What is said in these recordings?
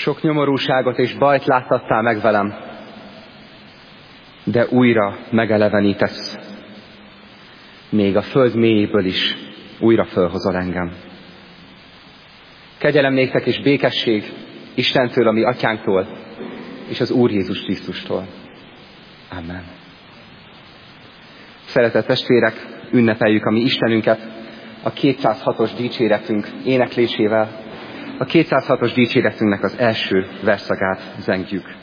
Sok nyomorúságot és bajt láttattál meg velem, de újra megelevenítesz. Még a föld mélyéből is újra fölhozol engem. Kegyelem néktek és békesség Istentől, a mi atyánktól, és az Úr Jézus Krisztustól. Amen. Szeretett testvérek, ünnepeljük a mi Istenünket a 206-os dicséretünk éneklésével. A 206-os dicséretünknek az első verszakát zengjük.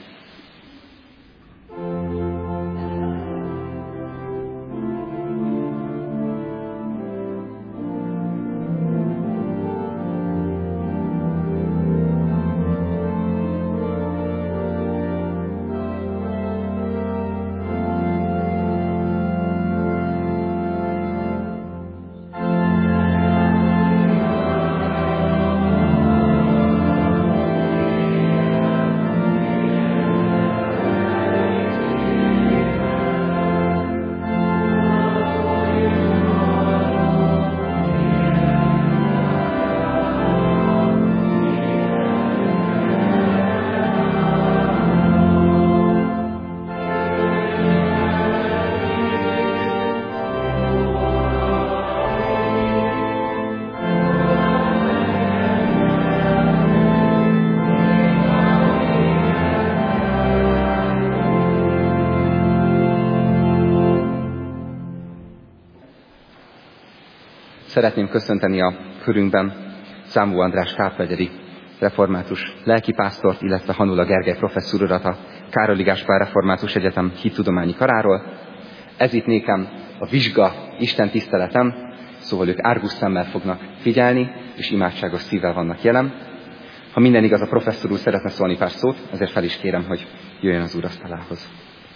Szeretném köszönteni a körünkben Számú András kárpegyedi református lelkipásztort, illetve Hanula Gergely professzor urat a Károly Gáspár Református Egyetem hittudományi karáról. Ez itt nékem a vizsga Isten tiszteletem, szóval ők árgus szemmel fognak figyelni, és imádságos szívvel vannak jelen. Ha minden igaz, a professzor úr szeretne szólni pár szót, ezért fel is kérem, hogy jöjjön az úrasztalához.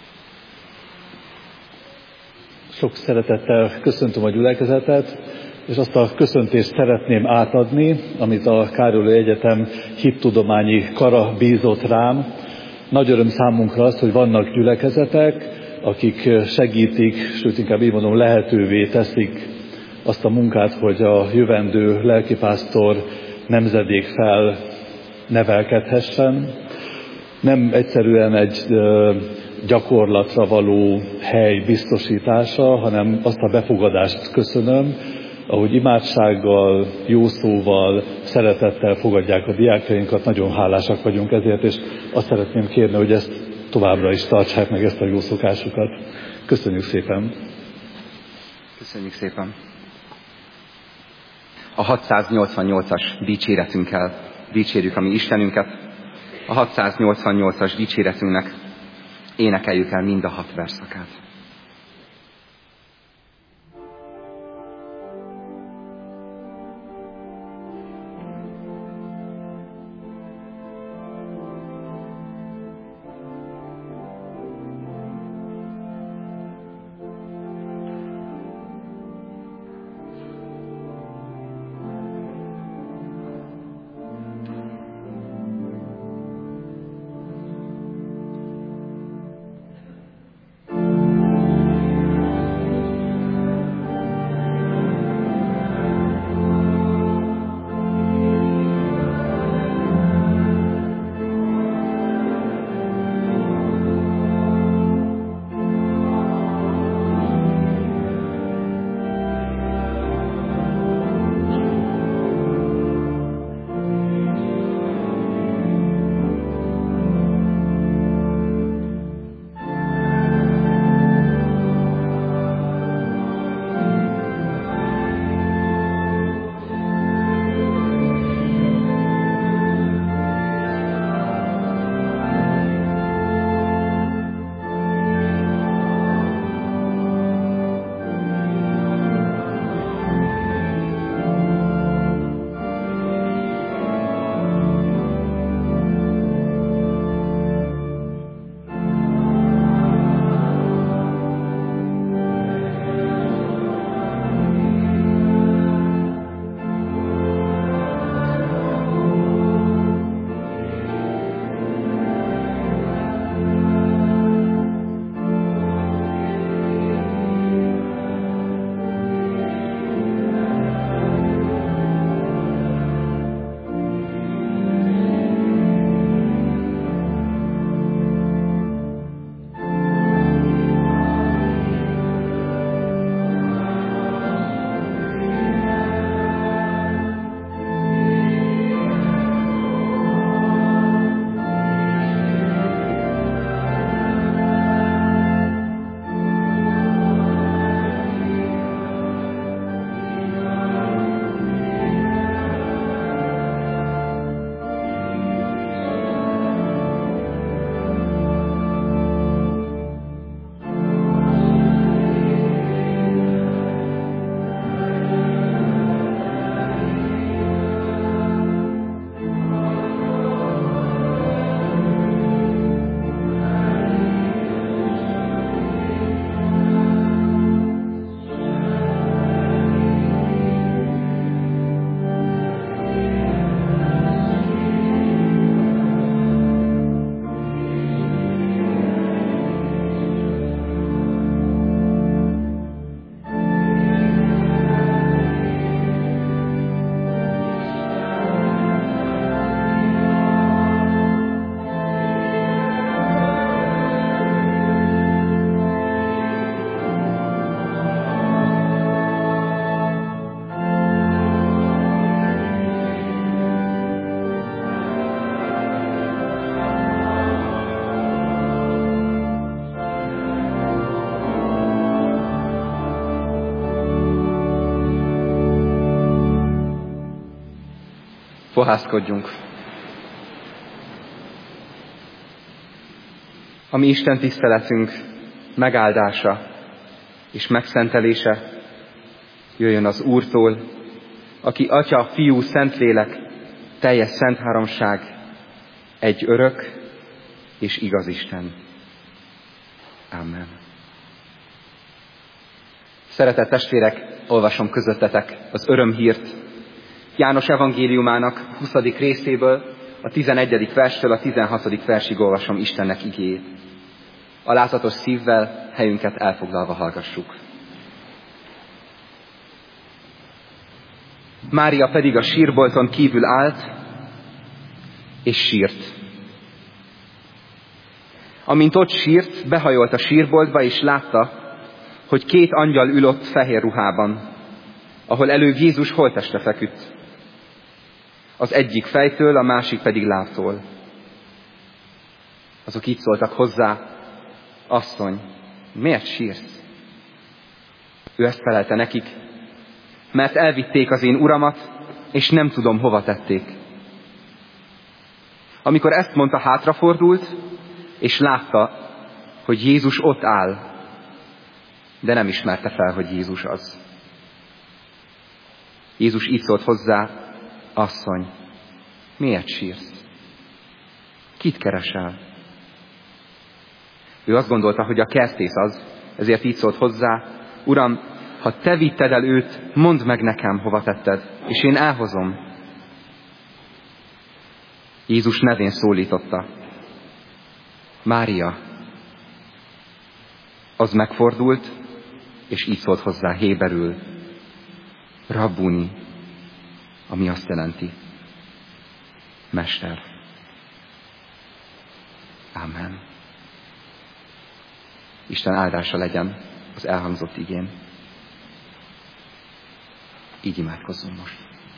Sok szeretettel köszöntöm a gyülekezetet, és azt a köszöntést szeretném átadni, amit a Károly Egyetem hittudományi kara bízott rám. Nagy öröm számunkra az, hogy vannak gyülekezetek, akik segítik, sőt inkább így mondom, lehetővé teszik azt a munkát, hogy a jövendő lelkipásztor nemzedék fel nevelkedhessen. Nem egyszerűen egy gyakorlatra való hely biztosítása, hanem azt a befogadást köszönöm, ahogy imádsággal, jó szóval, szeretettel fogadják a diákjainkat, nagyon hálásak vagyunk ezért, és azt szeretném kérni, hogy ezt továbbra is tartsák meg, ezt a jó szokásukat. Köszönjük szépen! Köszönjük szépen! A 688-as dicséretünkkel dicsérjük a mi Istenünket. A 688-as dicséretünknek énekeljük el mind a 6 verszakát. Fohászkodjunk. A mi Isten tiszteletünk megáldása és megszentelése jöjjön az Úrtól, aki Atya, Fiú, Szentlélek, teljes szent háromság, egy örök és igaz Isten. Amen. Szeretett testvérek, olvasom közöttetek az örömhírt János evangéliumának 20. részéből, a 11. verstől a 16. versig olvasom Istennek igéjét. Alázatos szívvel, helyünket elfoglalva hallgassuk. Mária pedig a sírbolton kívül állt, és sírt. Amint ott sírt, behajolt a sírboltba, és látta, hogy 2 angyal ül ott fehér ruhában, ahol előbb Jézus holtteste feküdt. Az egyik fejtől, a másik pedig lábtól. Azok így szóltak hozzá: Asszony, miért sírsz? Ő ezt felelte nekik: mert elvitték az én uramat, és nem tudom, hova tették. Amikor ezt mondta, hátrafordult, és látta, hogy Jézus ott áll, de nem ismerte fel, hogy Jézus az. Jézus így szólt hozzá: Asszony, miért sírsz? Kit keresel? Ő azt gondolta, hogy a kertész az, ezért így szólt hozzá: Uram, ha te vitted el őt, mondd meg nekem, hova tetted, és én elhozom. Jézus nevén szólította: Mária. Az megfordult, és így szólt hozzá héberül: Rabbuni, ami azt jelenti: Mester. Amen. Isten áldása legyen az elhangzott igén. Így imádkozzunk most.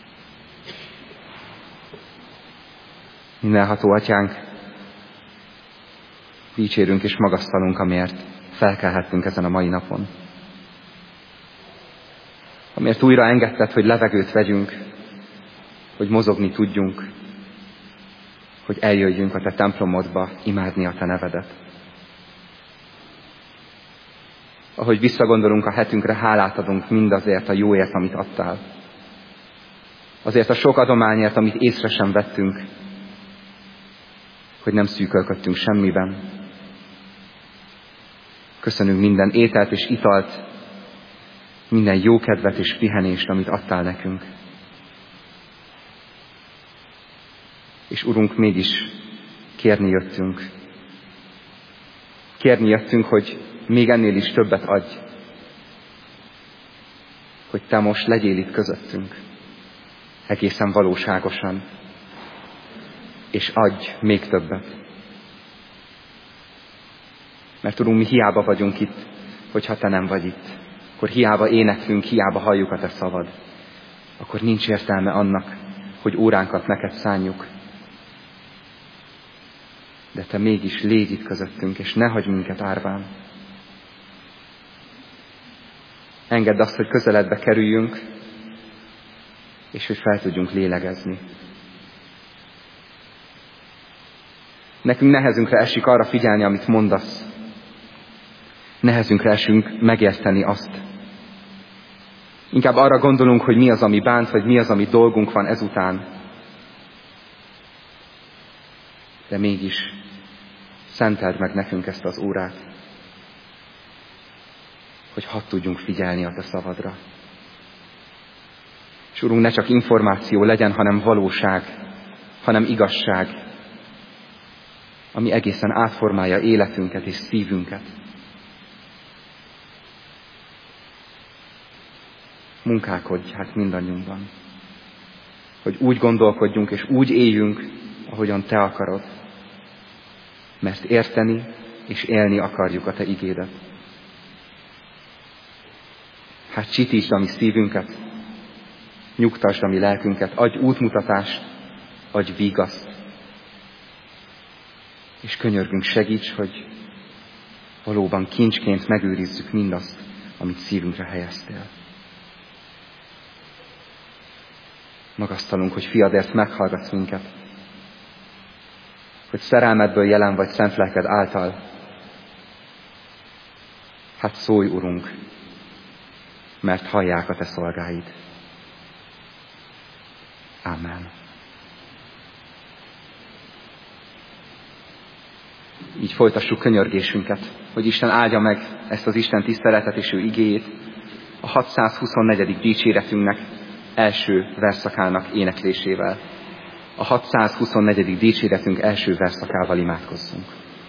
Mindenható Atyánk, dicsérünk és magasztalunk, amiért felkelhettünk ezen a mai napon. Amiért újra engedted, hogy levegőt vegyünk, hogy mozogni tudjunk, hogy eljöjjünk a te templomodba imádni a te nevedet. Ahogy visszagondolunk a hetünkre, hálát adunk mindazért a jóért, amit adtál. Azért a sok adományért, amit észre sem vettünk, hogy nem szűkölködtünk semmiben. Köszönünk minden ételt és italt, minden jókedvet és pihenést, amit adtál nekünk. És Urunk, mégis kérni jöttünk. Kérni jöttünk, hogy még ennél is többet adj. Hogy te most legyél itt közöttünk. Egészen valóságosan. És adj még többet. Mert Urunk, mi hiába vagyunk itt, hogyha te nem vagy itt. Akkor hiába éneklünk, hiába halljuk a te szavad. Akkor nincs értelme annak, hogy óránkat neked szánjuk. De te mégis légy itt közöttünk, és ne hagyj minket árván. Engedd azt, hogy közeledbe kerüljünk, és hogy fel tudjunk lélegezni. Nekünk nehezünkre esik arra figyelni, amit mondasz. Nehezünkre esünk megérteni azt. Inkább arra gondolunk, hogy mi az, ami bánt, vagy mi az, ami dolgunk van ezután. De mégis szenteld meg nekünk ezt az órát, hogy hadd tudjunk figyelni a te szavadra. És Urunk, ne csak információ legyen, hanem valóság, hanem igazság, ami egészen átformálja életünket és szívünket. Munkálkodj hát mindannyiunkban, hogy úgy gondolkodjunk és úgy éljünk, ahogyan te akarod, mert érteni és élni akarjuk a te igédet. Hát csitítsd a mi szívünket, nyugtasd a mi lelkünket, adj útmutatást, adj vigaszt. És könyörgünk, segíts, hogy valóban kincsként megőrizzük mindazt, amit szívünkre helyeztél. Magasztalunk, hogy fiadért meghallgatsz minket, hogy szerelmedből jelen vagy szent lelked által. Hát szólj, Urunk, mert hallják a te szolgáid. Amen. Így folytassuk könyörgésünket, hogy Isten áldja meg ezt az Isten tiszteletet és ő igéjét a 624. dicséretünknek első verszakának éneklésével. A 624. dicséretünk első verszakával imádkozzunk.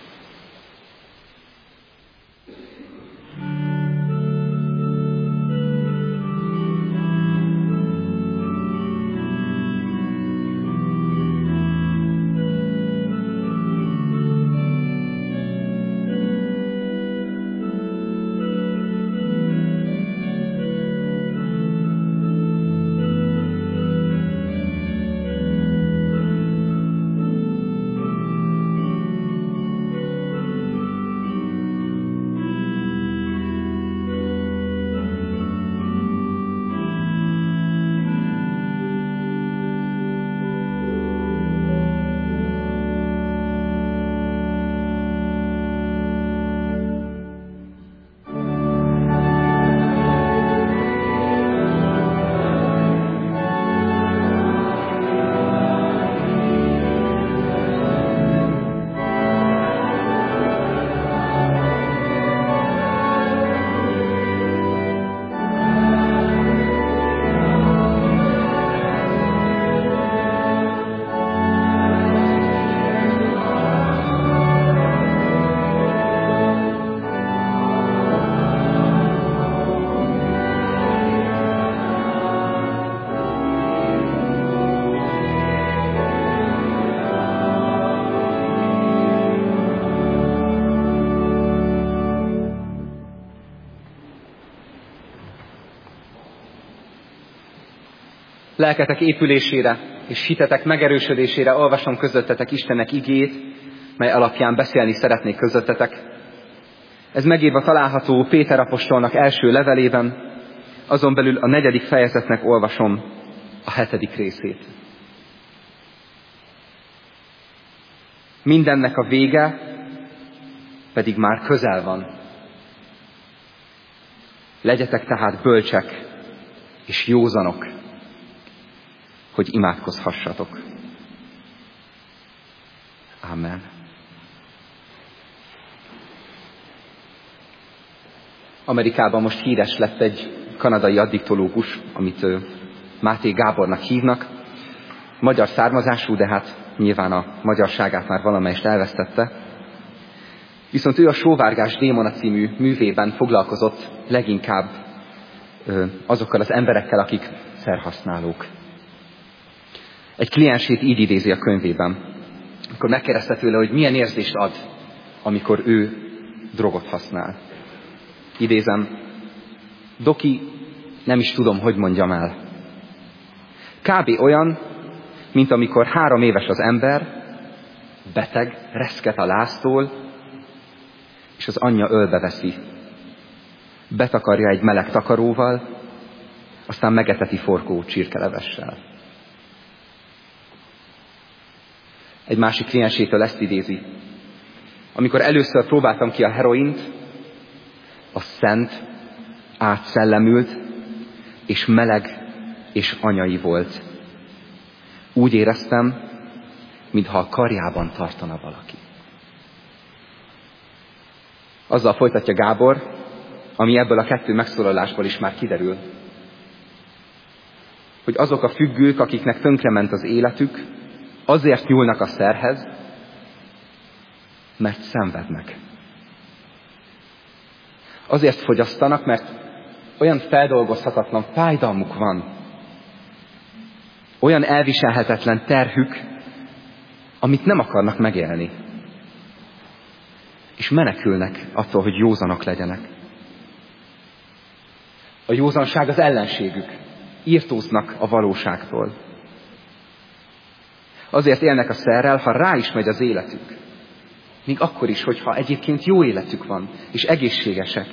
Lelketek épülésére és hitetek megerősödésére olvasom közöttetek Istennek igéjét, mely alapján beszélni szeretnék közöttetek. Ez megírva található Péter apostolnak első levelében, azon belül a 4. fejezetnek olvasom a 7. részét. Mindennek a vége pedig már közel van. Legyetek tehát bölcsek és józanok, hogy imádkozhassatok. Amen. Amerikában most híres lett egy kanadai addiktológus, amit Máté Gábornak hívnak. Magyar származású, de hát nyilván a magyarságát már valamelyest elvesztette. Viszont ő a Sóvárgás démona című művében foglalkozott leginkább azokkal az emberekkel, akik szerhasználók. Egy kliensét így idézi a könyvében, amikor megkérdezte tőle, hogy milyen érzést ad, amikor ő drogot használ. Idézem, Doki, nem is tudom, hogy mondjam el. Kb. Olyan, mint amikor 3 éves az ember, beteg, reszket a láztól, és az anyja ölbe veszi. Betakarja egy meleg takaróval, aztán megeteti forgó csirkelevessel. Egy másik kliensétől ezt idézi. Amikor először próbáltam ki a heroint, a szent, átszellemült, és meleg és anyai volt. Úgy éreztem, mintha a karjában tartana valaki. Azzal folytatja Gábor, ami ebből a 2 megszólalásból is már kiderül, hogy azok a függők, akiknek tönkrement az életük, azért nyúlnak a szerhez, mert szenvednek. Azért fogyasztanak, mert olyan feldolgozhatatlan fájdalmuk van, olyan elviselhetetlen terhük, amit nem akarnak megélni. És menekülnek attól, hogy józanok legyenek. A józanság az ellenségük. Irtóznak a valóságtól. Azért élnek a szerrel, ha rá is megy az életük. Még akkor is, hogyha egyébként jó életük van, és egészségesek.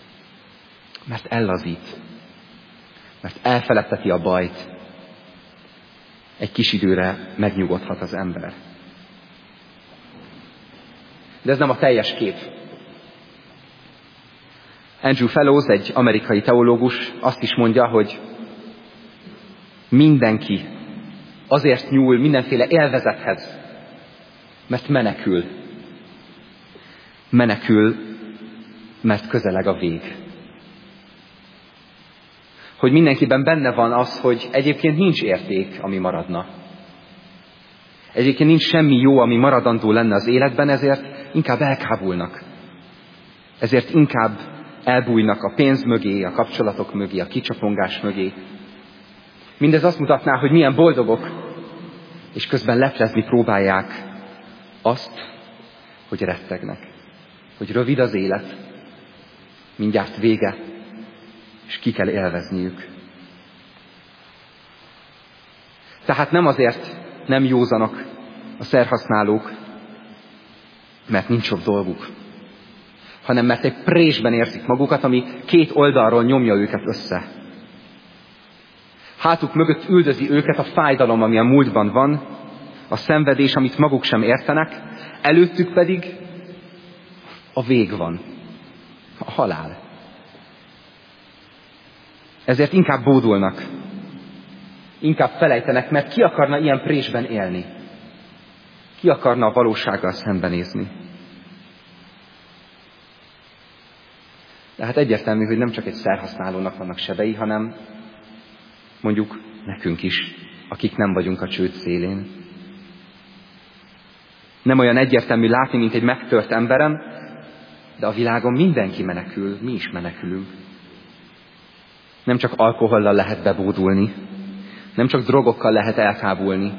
Mert ellazít. Mert elfeledteti a bajt. egy kis időre megnyugodhat az ember. De ez nem a teljes kép. Andrew Fellows, egy amerikai teológus azt is mondja, hogy mindenki azért nyúl mindenféle élvezethez, mert menekül. Menekül, mert közeleg a vég. Hogy mindenkiben benne van az, hogy egyébként nincs érték, ami maradna. Egyébként nincs semmi jó, ami maradandó lenne az életben, ezért inkább elkábulnak. Ezért inkább elbújnak a pénz mögé, a kapcsolatok mögé, a kicsapongás mögé. Mindez azt mutatná, hogy milyen boldogok, és közben leplezni próbálják azt, hogy rettegnek. Hogy rövid az élet, mindjárt vége, és ki kell élvezniük. Tehát nem azért nem józanak a szerhasználók, mert nincs sok dolguk, hanem mert egy présben érzik magukat, ami két oldalról nyomja őket össze. Hátuk mögött üldözi őket a fájdalom, ami a múltban van, a szenvedés, amit maguk sem értenek, előttük pedig a vég van, a halál. Ezért inkább bódulnak, inkább felejtenek, mert ki akarna ilyen présben élni? Ki akarna a valósággal szembenézni? De hát egyértelmű, hogy nem csak egy szerhasználónak vannak sebei, hanem mondjuk nekünk is, akik nem vagyunk a csőd szélén. Nem olyan egyértelmű látni, mint egy megtört emberen, de a világon mindenki menekül, mi is menekülünk. Nem csak alkohollal lehet bebódulni, nem csak drogokkal lehet elkábulni.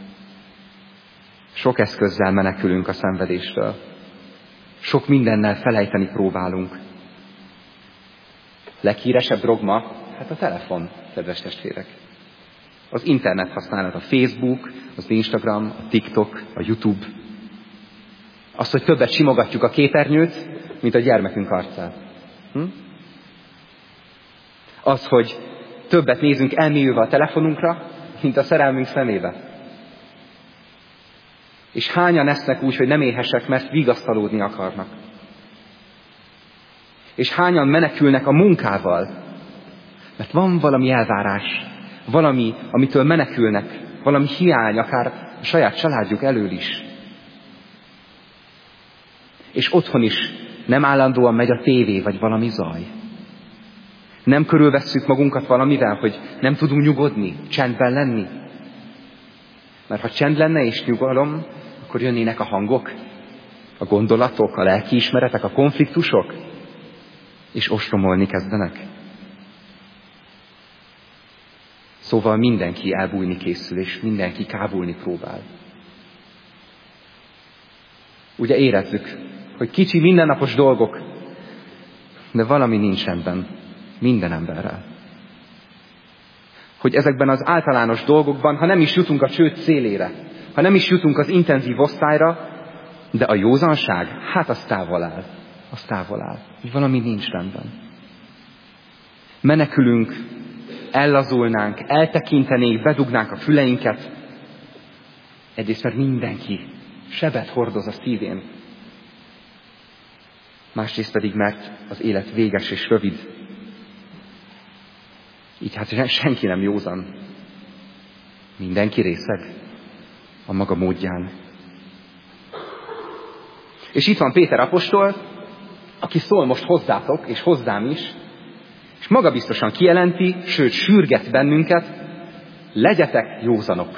Sok eszközzel menekülünk a szenvedéstől. Sok mindennel felejteni próbálunk. Leghíresebb drog ma, hát a telefon, kedves testvérek. Az internet használat, a Facebook, az Instagram, a TikTok, a YouTube. Az, hogy többet simogatjuk a képernyőt, mint a gyermekünk arcát. Az, hogy többet nézünk elmélyülve a telefonunkra, mint a szerelmünk szemébe. És hányan esznek úgy, hogy nem éhesek, mert vigasztalódni akarnak. És hányan menekülnek a munkával, mert van valami elvárás, valami, amitől menekülnek, valami hiány, akár a saját családjuk elől is. És otthon is nem állandóan megy a tévé, vagy valami zaj. Nem körülvesszük magunkat valamivel, hogy nem tudunk nyugodni, csendben lenni. Mert ha csend lenne és nyugalom, akkor jönnének a hangok, a gondolatok, a lelkiismeretek, a konfliktusok, és ostromolni kezdenek. Szóval mindenki elbújni készül, és mindenki kábulni próbál. Ugye érezzük, hogy kicsi mindennapos dolgok, de valami nincs rendben minden emberrel. Hogy ezekben az általános dolgokban, ha nem is jutunk a csőd szélére, ha nem is jutunk az intenzív osztályra, de a józanság, hát az távol áll. Az távol áll. Hogy valami nincs rendben. Menekülünk, ellazulnánk, eltekintenénk, bedugnánk a füleinket. Egyrészt, mert mindenki sebet hordoz a szívén. Másrészt pedig, mert az élet véges és rövid. Így hát senki nem józan. Mindenki részeg a maga módján. És itt van Péter apostol, aki szól most hozzátok, és hozzám is, és magabiztosan kijelenti, sőt sürget bennünket, legyetek józanok.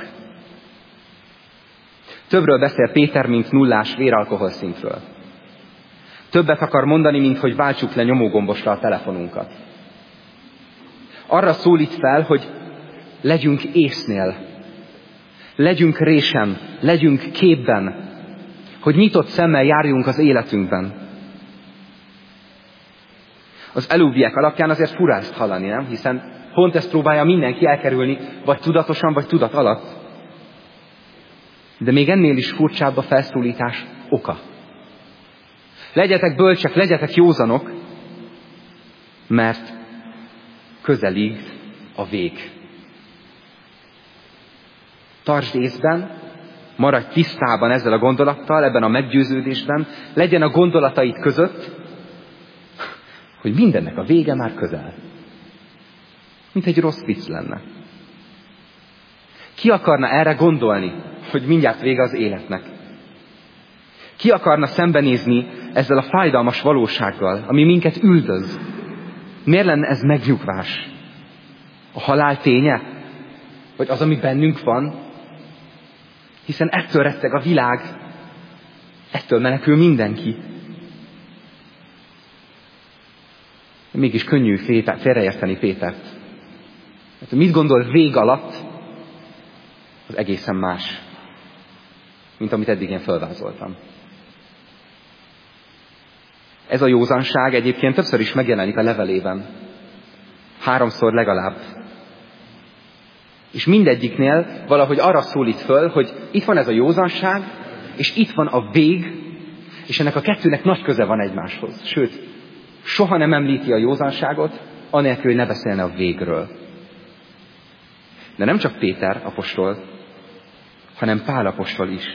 Többről beszél Péter, mint nullás véralkohol szintről. Többet akar mondani, mint hogy váltsuk le nyomógombosra a telefonunkat. Arra szólít fel, hogy legyünk észnél, legyünk résen, legyünk képben, hogy nyitott szemmel járjunk az életünkben. Az előbbiek alapján azért fura ezt hallani, nem? Hiszen pont ezt próbálja mindenki elkerülni, vagy tudatosan, vagy tudat alatt. De még ennél is furcsább a felszólítás oka. Legyetek bölcsek, legyetek józanok, mert közelít a vég. Tartsd észben, maradj tisztában ezzel a gondolattal, ebben a meggyőződésben, legyen a gondolataid között, hogy mindennek a vége már közel. Mint egy rossz vicc lenne. Ki akarna erre gondolni, hogy mindjárt vége az életnek? Ki akarna szembenézni ezzel a fájdalmas valósággal, ami minket üldöz? Miért lenne ez megnyugvás? A halál ténye? Vagy az, ami bennünk van? Hiszen ettől retteg a világ, ettől menekül mindenki. Mégis könnyű félreérteni Pétert. Mert mit gondol vég alatt, az egészen más, mint amit eddig én felvázoltam. Ez a józanság egyébként többször is megjelenik a levelében. 3-szor legalább. És mindegyiknél valahogy arra szólít föl, hogy itt van ez a józanság, és itt van a vég, és ennek a kettőnek nagy köze van egymáshoz. Sőt, soha nem említi a józanságot, anélkül, hogy ne beszélne a végről. De nem csak Péter apostol, hanem Pál apostol is.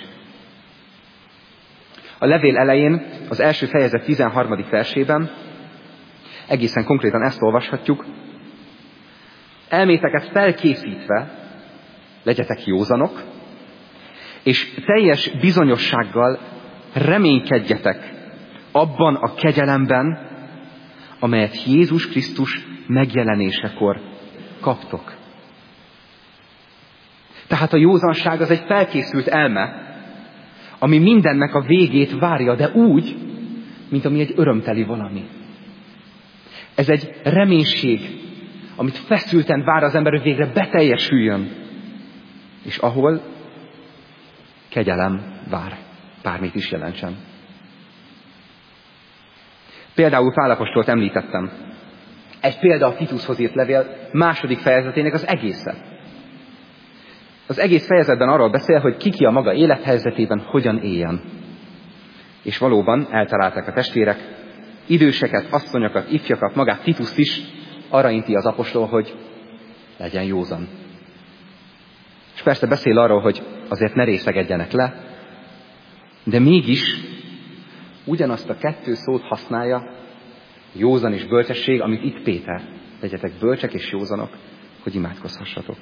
A levél elején, az első fejezet 13. versében egészen konkrétan ezt olvashatjuk. Elméteket felkészítve legyetek józanok, és teljes bizonyossággal reménykedjetek abban a kegyelemben, amelyet Jézus Krisztus megjelenésekor kaptok. Tehát a józanság az egy felkészült elme, ami mindennek a végét várja, de úgy, mint ami egy örömteli valami. Ez egy reménység, amit feszülten vár az ember, hogy végre beteljesüljön, és ahol kegyelem vár, bármit is jelentsen. Például Pál apostolt említettem. Egy példa a Titushoz írt levél 2. fejezetének az egésze. Az egész fejezetben arról beszél, hogy ki a maga élethelyzetében hogyan éljen. És valóban eltalálták a testvérek, időseket, asszonyokat, ifjakat, magát Tituszt is arra inti az apostol, hogy legyen józan. És persze beszél arról, hogy azért ne részegedjenek le, de mégis ugyanazt a 2 szót használja, józan és bölcsesség, amit itt Péter. Legyetek bölcsek és józanok, hogy imádkozhassatok.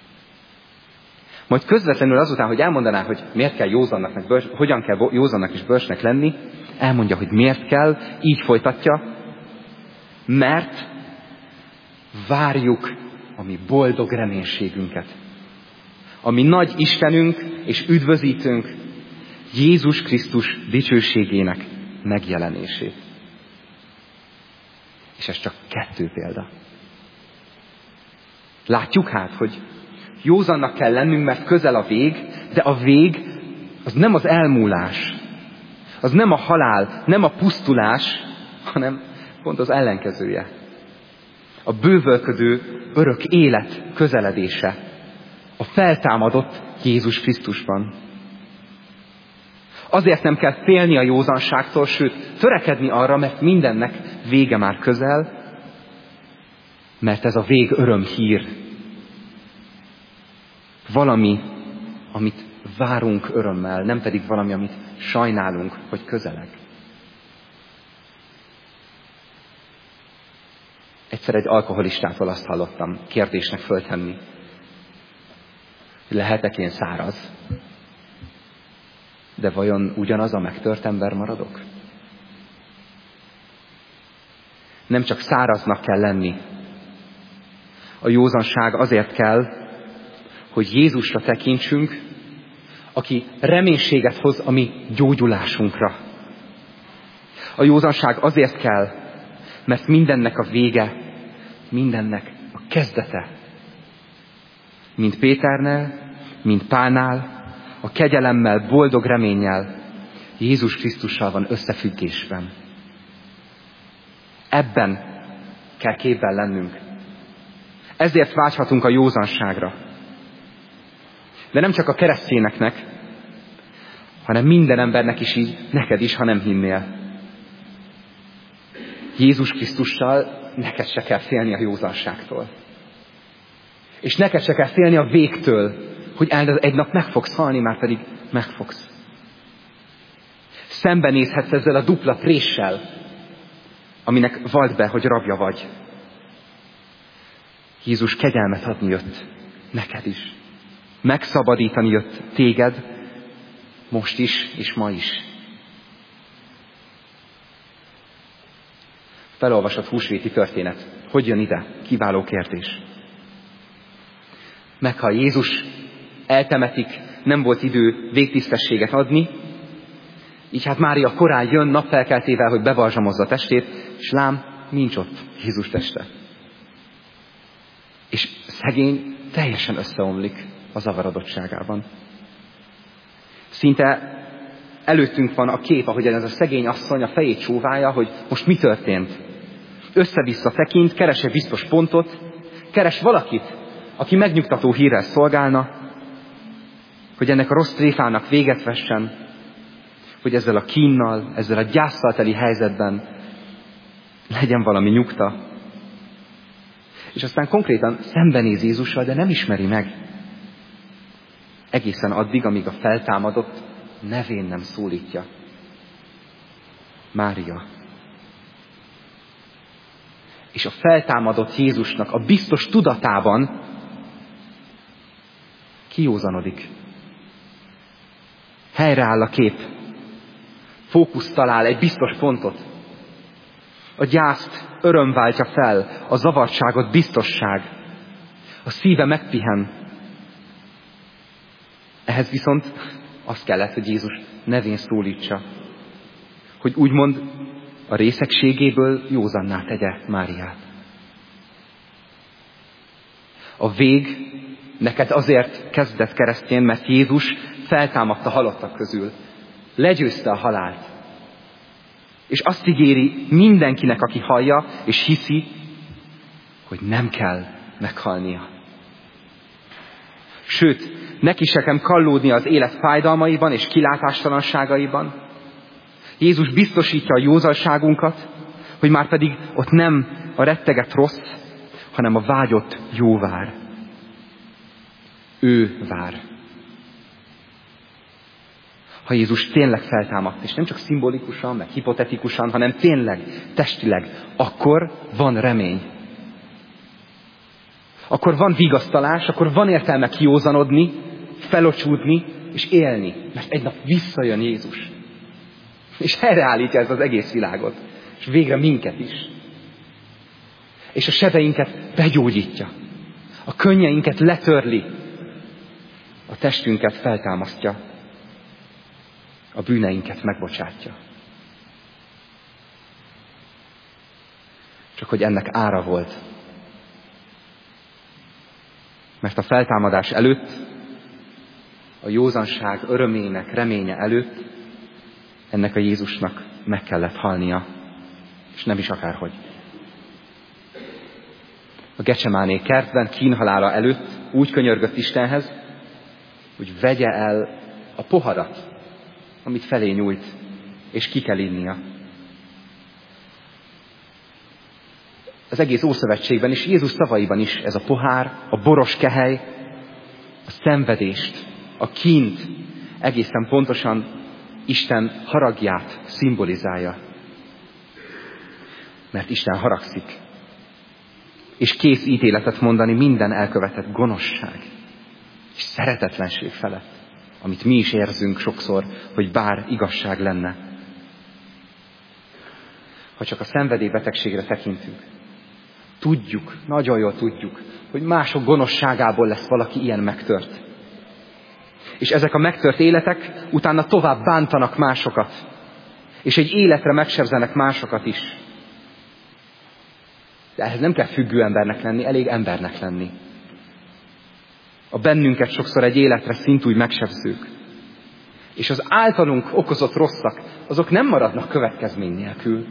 Majd közvetlenül azután, hogy elmondaná, hogy miért kell józannak, meg hogyan kell józannak és bölcsnek lenni, elmondja, hogy miért kell, így folytatja, mert várjuk a mi boldog reménységünket. A mi nagy Istenünk és üdvözítőnk, Jézus Krisztus dicsőségének megjelenését. És ez csak 2 példa. Látjuk hát, hogy józannak kell lennünk, mert közel a vég, de a vég az nem az elmúlás, az nem a halál, nem a pusztulás, hanem pont az ellenkezője. A bővölködő örök élet közeledése, a feltámadott Jézus Krisztusban. Azért nem kell félni a józanságtól, sőt, törekedni arra, mert mindennek vége már közel, mert ez a vég örömhír. Valami, amit várunk örömmel, nem pedig valami, amit sajnálunk, hogy közeleg. Egyszer egy alkoholistától azt hallottam kérdésnek föltenni, hogy lehetek én száraz, de vajon ugyanaz a megtört ember maradok? Nem csak száraznak kell lenni. A józanság azért kell, hogy Jézusra tekintsünk, aki reménységet hoz a mi gyógyulásunkra. A józanság azért kell, mert mindennek a vége, mindennek a kezdete. Mint Péternél, mint Pálnál, a kegyelemmel, boldog reménnyel, Jézus Krisztussal van összefüggésben. Ebben kell képben lennünk. Ezért vágyhatunk a józanságra. De nem csak a keresztényeknek, hanem minden embernek is így, neked is, ha nem hinnél. Jézus Krisztussal neked se kell félni a józanságtól. És neked se kell félni a végtől, hogy egy nap meg fogsz halni, már pedig meg fogsz. Szembenézhetsz ezzel a dupla préssel, aminek vald be, hogy rabja vagy. Jézus kegyelmet adni jött neked is. Megszabadítani jött téged, most is, és ma is. Felolvasott húsvéti történet. Hogy jön ide? Kiváló kérdés. Meghal Jézus, eltemetik, nem volt idő végtisztességet adni, így hát Mária korán jön napfelkeltével, hogy bebalzsamozza a testét, és lám, nincs ott Jézus teste. És szegény teljesen összeomlik a zavarodottságában. Szinte előttünk van a kép, ahogyan ez a szegény asszony a fejét csóválja, hogy most mi történt. Össze-vissza tekint, keres egy biztos pontot, keres valakit, aki megnyugtató hírrel szolgálna, hogy ennek a rossz tréfának véget vessen, hogy ezzel a kínnal, ezzel a gyászsal teli helyzetben legyen valami nyugta. És aztán konkrétan szembenéz Jézussal, de nem ismeri meg. Egészen addig, amíg a feltámadott nevén nem szólítja. Mária. És a feltámadott Jézusnak a biztos tudatában kijózanodik. Helyreáll a kép. Fókusz talál, egy biztos pontot. A gyászt öröm váltja fel, a zavartságot biztosság. A szíve megpihen. Ehhez viszont az kellett, hogy Jézus nevén szólítsa. Hogy úgymond a részegségéből józanná tegye Máriát. A vég neked azért kezdett keresztjén, mert Jézus feltámadta halottak közül. Legyőzte a halált. És azt ígéri mindenkinek, aki hallja és hiszi, hogy nem kell meghalnia. Sőt, neki se kell kallódnia az élet fájdalmaiban és kilátástalanságaiban. Jézus biztosítja a józanságunkat, hogy már pedig ott nem a rettegett rossz, hanem a vágyott jó vár. Ő vár. Ha Jézus tényleg feltámadt, és nem csak szimbolikusan, meg hipotetikusan, hanem tényleg, testileg, akkor van remény. Akkor van vigasztalás, akkor van értelme kiózanodni, felocsúdni és élni. Mert egy nap visszajön Jézus. És helyreállítja ez az egész világot. És végre minket is. És a sebeinket begyógyítja. A könnyeinket letörli. A testünket feltámasztja. A bűneinket megbocsátja. Csak hogy ennek ára volt. Mert a feltámadás előtt, a józanság örömének, reménye előtt ennek a Jézusnak meg kellett halnia, és nem is akárhogy. A Gecsemáné kertben kínhalála előtt úgy könyörgött Istenhez, hogy vegye el a poharat, amit felé nyújt, és ki kell innia. Az egész Ószövetségben és Jézus szavaiban is ez a pohár, a boros kehely, a szenvedést, a kínt egészen pontosan Isten haragját szimbolizálja. Mert Isten haragszik. És kész ítéletet mondani minden elkövetett gonoszság és szeretetlenség felett, amit mi is érzünk sokszor, hogy bár igazság lenne. Ha csak a szenvedélybetegségre tekintünk, tudjuk, nagyon jól tudjuk, hogy mások gonoszságából lesz valaki ilyen megtört. És ezek a megtört életek utána tovább bántanak másokat. És egy életre megsebzenek másokat is. De ehhez nem kell függő embernek lenni, elég embernek lenni. A bennünket sokszor egy életre szintúgy megsebzők. És az általunk okozott rosszak, azok nem maradnak következmény nélkül.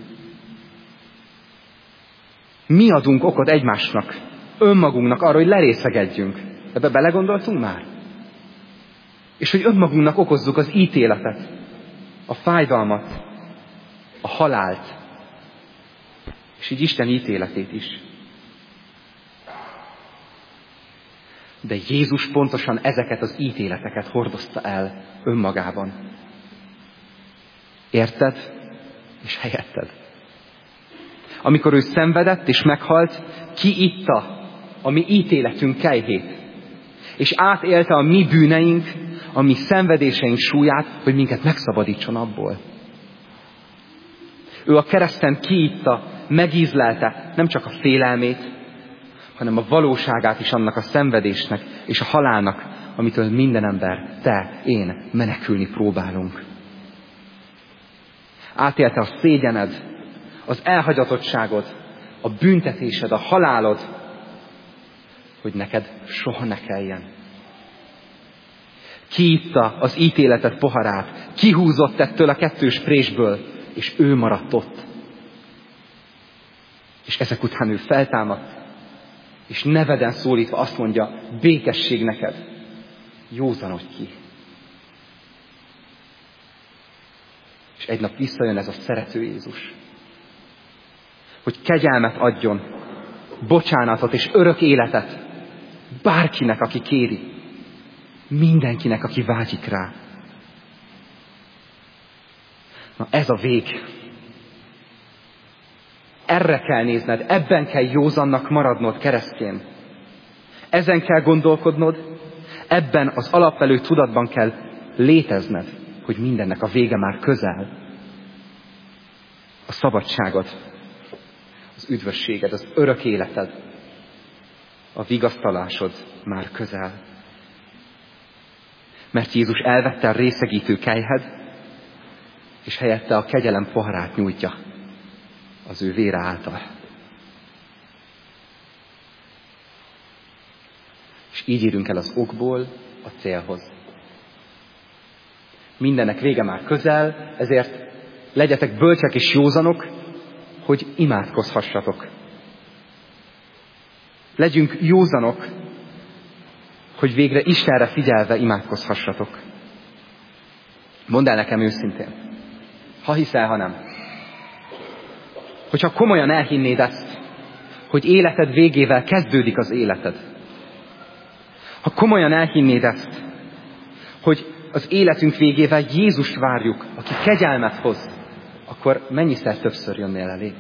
Mi adunk okot egymásnak, önmagunknak arra, hogy lerészegedjünk. Ebbe belegondoltunk már? És hogy önmagunknak okozzuk az ítéletet, a fájdalmat, a halált, és így Isten ítéletét is. De Jézus pontosan ezeket az ítéleteket hordozta el önmagában. Érted és helyetted. Amikor ő szenvedett és meghalt, kiitta a mi ítéletünk kelyhét. És átélte a mi bűneink, a mi szenvedéseink súlyát, hogy minket megszabadítson abból. Ő a kereszten kiitta, megízlelte nem csak a félelmét, hanem a valóságát is annak a szenvedésnek és a halálnak, amitől minden ember, te, én menekülni próbálunk. Átélte a szégyened, az elhagyatottságod, a büntetésed, a halálod, hogy neked soha ne kelljen. Kiitta az ítéleted poharát, kihúzott ettől a kettős présből, és ő maradt ott. És ezek után ő feltámadt, és neveden szólítva azt mondja, békesség neked, józanodj ki. És egy nap visszajön ez a szerető Jézus, hogy kegyelmet adjon, bocsánatot és örök életet bárkinek, aki kéri, mindenkinek, aki vágyik rá. Na ez a vég. Erre kell nézned, ebben kell józannak maradnod keresztjén. Ezen kell gondolkodnod, ebben az alapvelő tudatban kell létezned, hogy mindennek a vége már közel. A szabadságod, az üdvösséged, az örök életed, a vigasztalásod már közel. Mert Jézus elvette a részegítő kelyhed, és helyette a kegyelem poharát nyújtja az ő vére által. És így érünk el az okból a célhoz. Mindennek vége már közel, ezért legyetek bölcsek és józanok, hogy imádkozhassatok. Legyünk józanok, hogy végre Istenre figyelve imádkozhassatok. Mondd el nekem őszintén, ha hiszel, ha nem. Hogyha komolyan elhinnéd ezt, hogy életed végével kezdődik az életed. Ha komolyan elhinnéd ezt, hogy az életünk végével Jézust várjuk, aki kegyelmet hoz, akkor mennyiszer többször jönnél elé?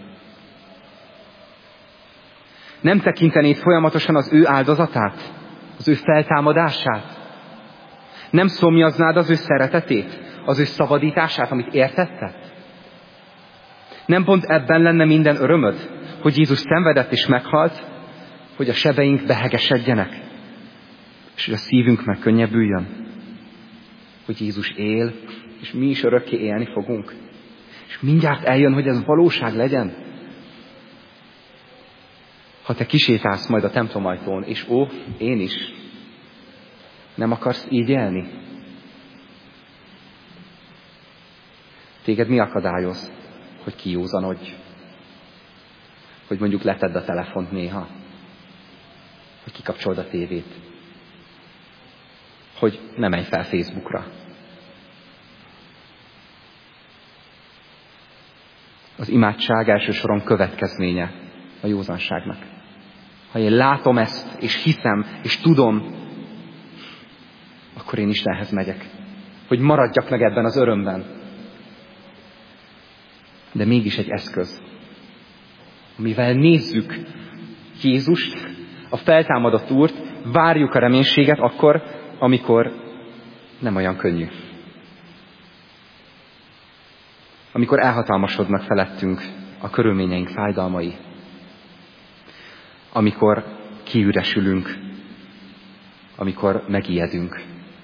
Nem tekintenéd folyamatosan az ő áldozatát, az ő feltámadását? Nem szomjaznád az ő szeretetét, az ő szabadítását, amit értetted? Nem pont ebben lenne minden örömöd, hogy Jézus szenvedett és meghalt, hogy a sebeink behegesedjenek, és hogy a szívünk megkönnyebbüljön? Hogy Jézus él, és mi is örökké élni fogunk. És mindjárt eljön, hogy ez valóság legyen. Ha te kisétálsz majd a templomajtón, és én is, nem akarsz így élni? Téged mi akadályoz, hogy kijózanodj? Hogy mondjuk letedd a telefont néha? Hogy kikapcsold a tévét? Hogy ne menj fel Facebookra? Az imádság első soron következménye a józanságnak. Ha én látom ezt, és hiszem, és tudom, akkor én Istenhez megyek, hogy maradjak meg ebben az örömben. De mégis egy eszköz, amivel nézzük Jézust, a feltámadott Úrt, várjuk a reménységet akkor, amikor nem olyan könnyű. Amikor elhatalmasodnak felettünk a körülményeink fájdalmai. Amikor kiüresülünk, amikor megijedünk.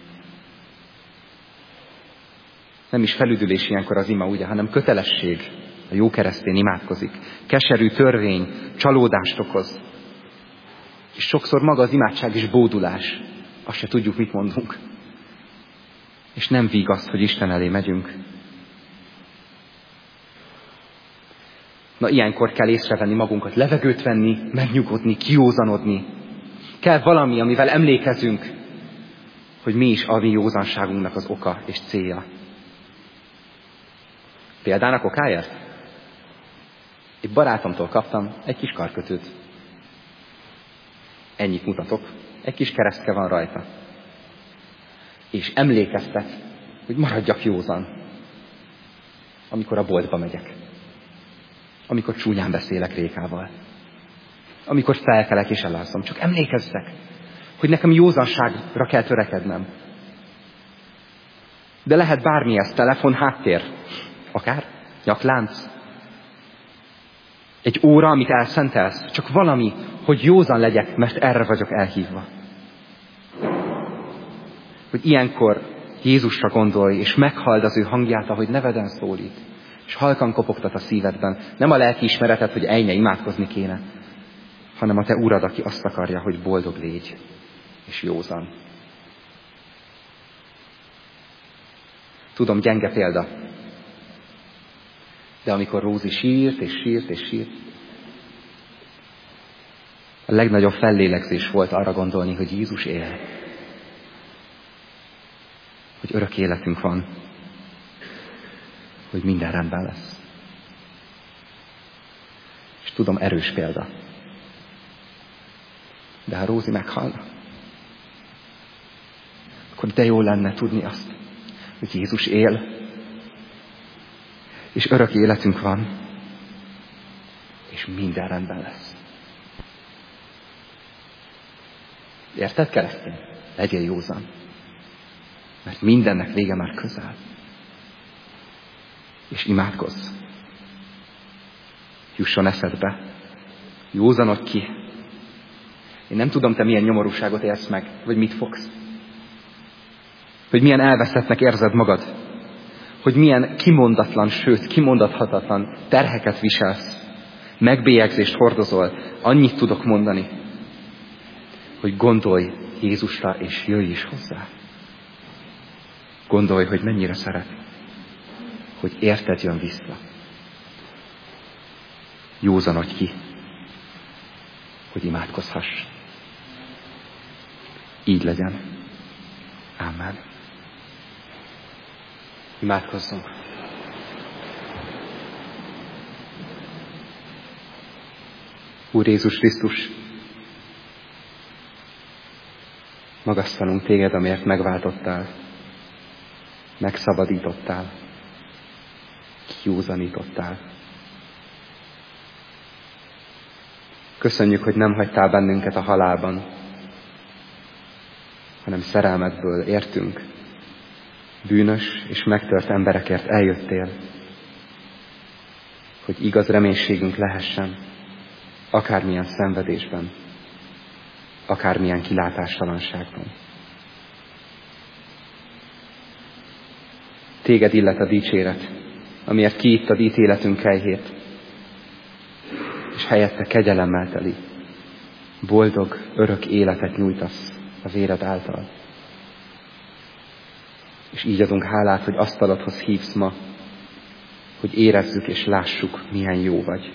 Nem is felüdülés ilyenkor az ima, ugye, hanem kötelesség. A jó keresztény imádkozik. Keserű törvény, csalódást okoz. És sokszor maga az imádság is bódulás. Azt se tudjuk, mit mondunk. És nem vigaszt, hogy Isten elé megyünk. Na, ilyenkor kell észrevenni magunkat, levegőt venni, megnyugodni, kijózanodni. Kell valami, amivel emlékezünk, hogy mi is a mi józanságunknak az oka és célja. Példának okáért? Egy barátomtól kaptam egy kis karkötőt. Ennyit mutatok, egy kis keresztke van rajta. És emlékeztet, hogy maradjak józan, amikor a boltba megyek. Amikor csúnyán beszélek Rékával. Amikor felkelek és elalszom. Csak emlékezzek, hogy nekem józanságra kell törekednem. De lehet bármi ez, telefon, háttér, akár nyaklánc. Egy óra, amit elszentelsz, csak valami, hogy józan legyek, mert erre vagyok elhívva. Hogy ilyenkor Jézusra gondolj, és meghald az ő hangját, ahogy neveden szólít, és halkan kopogtat a szívedben. Nem a lelkiismeretet, hogy ejne, imádkozni kéne, hanem a te Urad, aki azt akarja, hogy boldog légy, és józan. Tudom, gyenge példa, de amikor Rózi sírt, és sírt, és sírt, a legnagyobb fellélegzés volt arra gondolni, hogy Jézus él. Hogy örök életünk van. Hogy minden rendben lesz. És tudom, erős példa. De ha Rózi meghalna, akkor de jó lenne tudni azt, hogy Jézus él, és örök életünk van, és minden rendben lesz. Érted, keresztény? Legyél józan. Mert mindennek vége már közel. És imádkozz. Jusson eszedbe. Józanodj ki. Én nem tudom, te milyen nyomorúságot élsz meg, vagy mit fogsz. Hogy milyen elveszettnek érzed magad. Hogy milyen kimondatlan, sőt, kimondathatatlan terheket viselsz. Megbélyegzést hordozol. Annyit tudok mondani, hogy gondolj Jézusra, és jöjj is hozzá. Gondolj, hogy mennyire szeret, hogy érted jön vissza. Józanodj ki, hogy imádkozhass. Így legyen. Amen. Imádkozzunk. Úr Jézus Krisztus, magasztalunk téged, amért megváltottál, megszabadítottál, kijózanítottál. Köszönjük, hogy nem hagytál bennünket a halálban, hanem szerelmedből értünk, bűnös és megtört emberekért eljöttél, hogy igaz reménységünk lehessen, akármilyen szenvedésben, akármilyen kilátástalanságban. Téged illet a dicséret, amiért kiittad ítéletünk kelyhét, és helyette kegyelemmel teli, boldog, örök életet nyújtasz a véred által. És így adunk hálát, hogy asztalodhoz hívsz ma, hogy érezzük és lássuk, milyen jó vagy.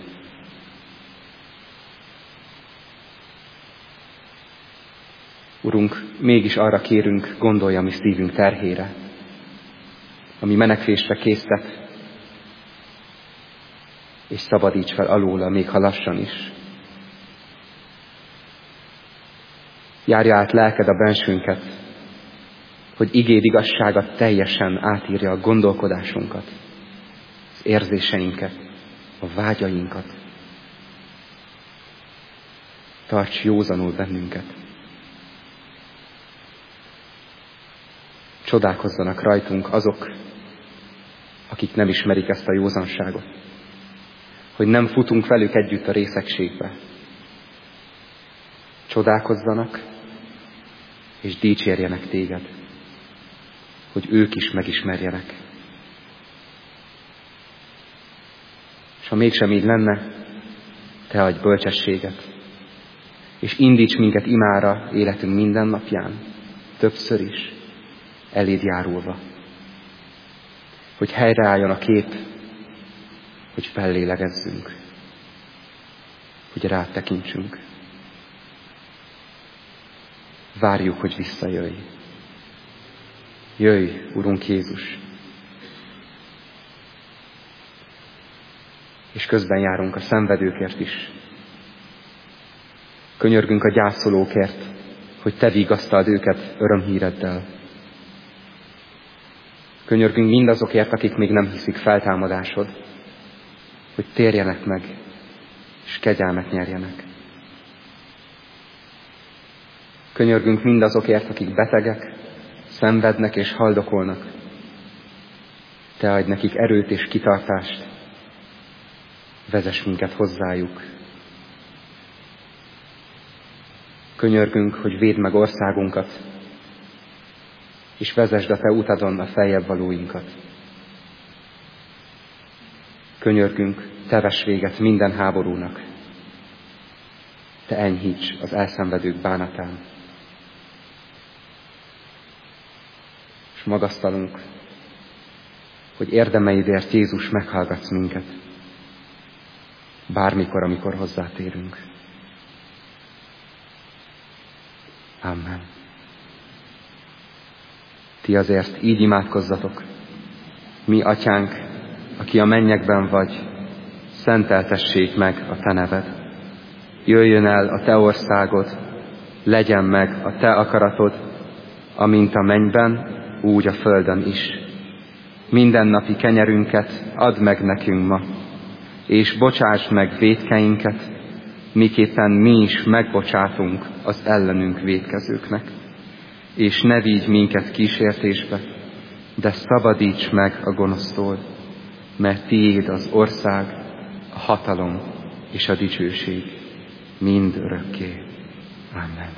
Urunk, mégis arra kérünk, gondolj a mi szívünk terhére, ami menekvésre késztet, és szabadíts fel alóla, még ha lassan is. Járja át lelked a bensőnket, hogy igéd igazsága teljesen átírja a gondolkodásunkat, az érzéseinket, a vágyainkat. Tarts józanul bennünket. Csodálkozzanak rajtunk azok, akik nem ismerik ezt a józanságot, hogy nem futunk velük együtt a részegségbe. Csodálkozzanak, és dicsérjenek téged, hogy ők is megismerjenek. És ha mégsem így lenne, te adj bölcsességet, és indíts minket imára életünk minden napján, többször is, eléd járulva. Hogy helyreálljon a kép, hogy fellélegezzünk, hogy rád tekintsünk. Várjuk, hogy visszajöjj. Jöjj, Urunk Jézus! És közben járunk a szenvedőkért is. Könyörgünk a gyászolókért, hogy Te vigasztald őket örömhíreddel. Könyörgünk mindazokért, akik még nem hiszik feltámadásod, hogy térjenek meg, és kegyelmet nyerjenek. Könyörgünk mindazokért, akik betegek, szenvednek és haldokolnak. Te adj nekik erőt és kitartást, vezess minket hozzájuk. Könyörgünk, hogy védd meg országunkat, és vezesd a Te utadon a feljebb valóinkat. Könyörgünk, Te vess véget minden háborúnak. Te enyhíts az elszenvedők bánatán. És magasztalunk, hogy érdemeidért, Jézus, meghallgatsz minket. Bármikor, amikor hozzátérünk. Amen. Ti azért így imádkozzatok. Mi, Atyánk, aki a mennyekben vagy, szenteltessék meg a Te neved. Jöjjön el a Te országod, legyen meg a Te akaratod, amint a mennyben, úgy a földön is. Mindennapi kenyerünket add meg nekünk ma, és bocsásd meg vétkeinket, miképpen mi is megbocsátunk az ellenünk vétkezőknek. És ne vigy minket kísértésbe, de szabadíts meg a gonosztól, mert tiéd az ország, a hatalom és a dicsőség mind örökké. Amen.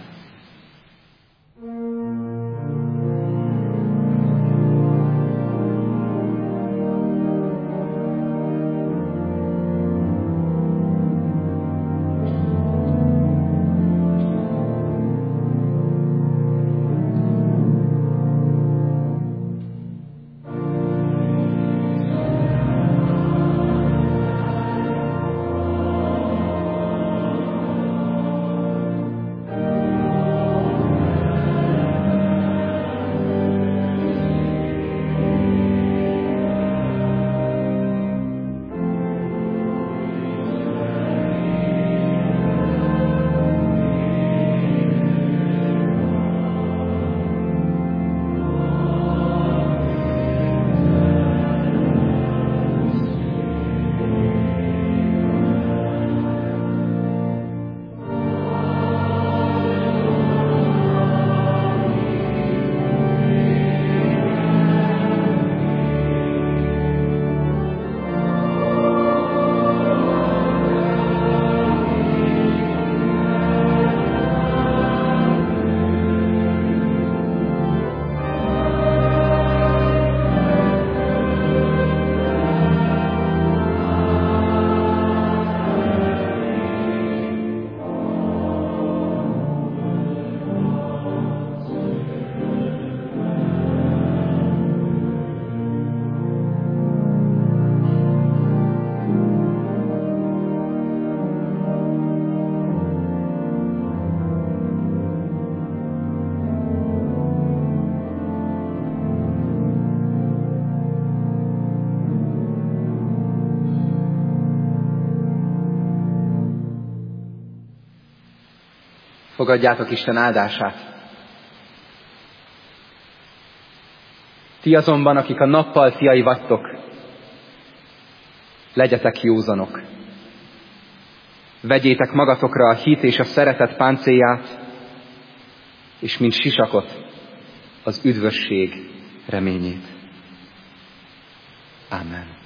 Fogadjátok Isten áldását. Ti azonban, akik a nappal fiai vagytok, legyetek józanok. Vegyétek magatokra a hit és a szeretet páncélját, és mint sisakot az üdvösség reményét. Amen.